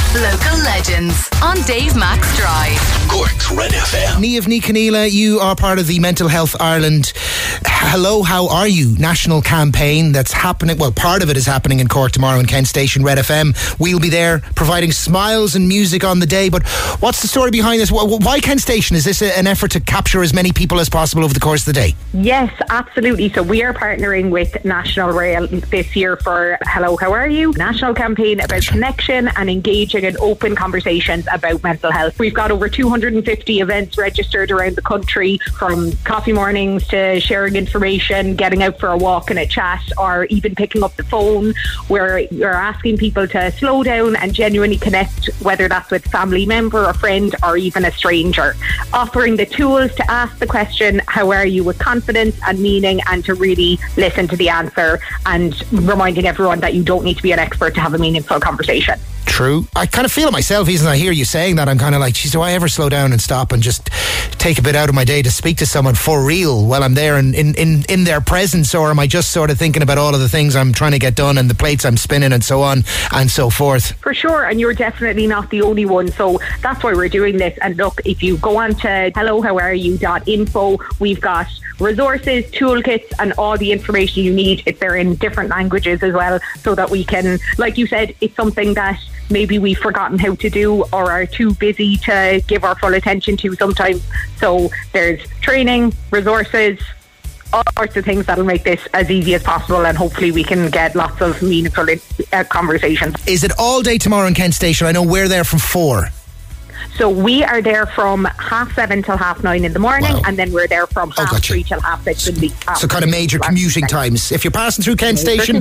Local Legends on Dave Max Drive. Cork's Red FM. Niamh Ní Chonaill, you are part of the Mental Health Ireland Hello, How Are You national campaign that's happening. Well, part of it is happening in Cork tomorrow in Kent Station, Red FM. We'll be there providing smiles and music on the day. But what's the story behind this? Why Kent Station? Is this an effort to capture as many people as possible over the course of the day? Yes, absolutely. So we are partnering with National Rail this year for Hello, How Are You? National campaign about connection and engaging in open conversations about mental health. We've got over 250 events registered around the country, from coffee mornings to sharing information, getting out for a walk and a chat, or even picking up the phone, where you're asking people to slow down and genuinely connect, whether that's with a family member, a friend, or even a stranger. Offering the tools to ask the question, how are you, with confidence and meaning, and to really listen to the answer, and reminding everyone that you don't need to be an expert to have a meaningful conversation. True. I kind of feel it myself, even as I hear you saying that. I'm kind of like, geez, do I ever slow down and stop and just take a bit out of my day to speak to someone for real while I'm there in their presence? Or am I just sort of thinking about all of the things I'm trying to get done and the plates I'm spinning and so on and so forth? For sure, and you're definitely not the only one. So that's why we're doing this. And look, if you go on to hellohowareyou.info, we've got resources, toolkits, and all the information you need. It's there in different languages as well, so that we can, like you said, it's something that maybe we've forgotten how to do or are too busy to give our full attention to sometimes. So there's training, resources, all sorts of things that'll make this as easy as possible, and hopefully we can get lots of meaningful conversations. Is it all day tomorrow in Kent Station? I know we're there from 4. So we are there from 7:30 till 9:30 in the morning. Wow. And then we're there from 3:30 till 6:30 in the afternoon. So kind of major commuting times. If you're passing through Kent Station,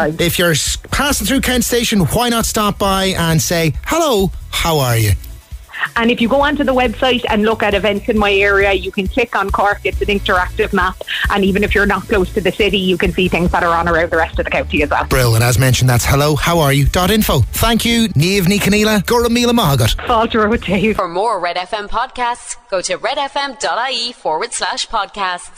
why not stop by and say, hello, how are you? And if you go onto the website and look at events in my area, you can click on Cork. It's an interactive map, and even if you're not close to the city, you can see things that are on around the rest of the county as well. Brill, and as mentioned, that's hellohowareyou.info. Thank you, Niamh Ní Chonaill. Gura Míle Magat. Falter, Dave. For more Red FM podcasts, go to redfm.ie/podcasts.